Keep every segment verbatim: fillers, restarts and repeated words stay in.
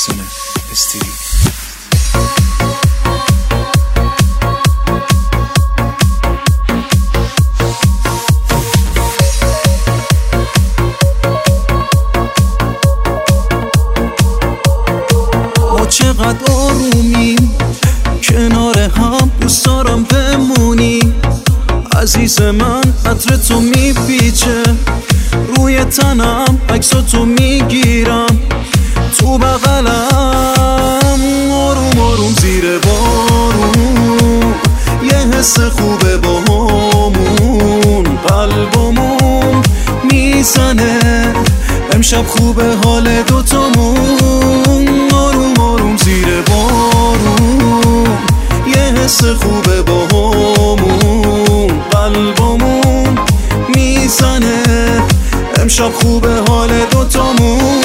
محسن استیری. ما چقدر آرومیم کنار هم، دوست دارم بمونی عزیز من. عطر تو میپیچه روی تنم، عکساتو میگیرم تو بغلم، آروم آروم زیر بارون، یه حس خوبه با همون، قلبمون میزنه امشب خوبه حال دوتامون، آروم آروم زیر بارون، یه حس خوبه با همون، قلبمون میزنه امشب خوبه حال دوتامون.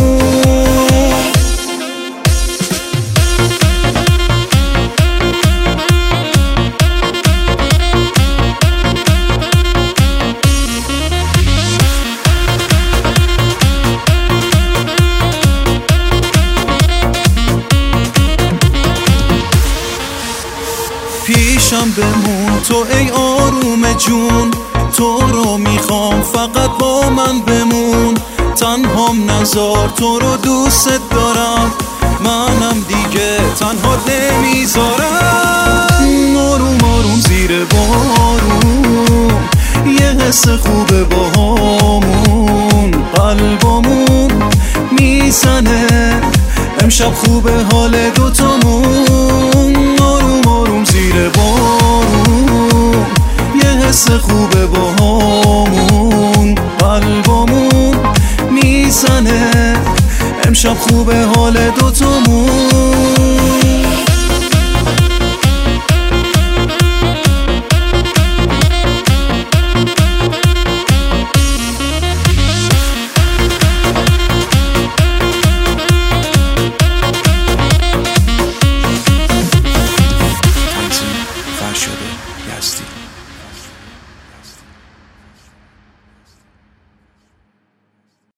پیشم بمون تو ای آروم جون، تو رو میخوام فقط با من بمون، تنهام نذار تو رو دوست دارم، منم دیگه تنها نمیذارم، آروم آروم زیر بارون، یه حس خوبه با همون، قلبمون میزنه امشب خوبه حال دوتامون، آروم آروم زیر بارون، یه حس خوبه با همون، قلبمون میزنه امشب خوبه حال دوتامون.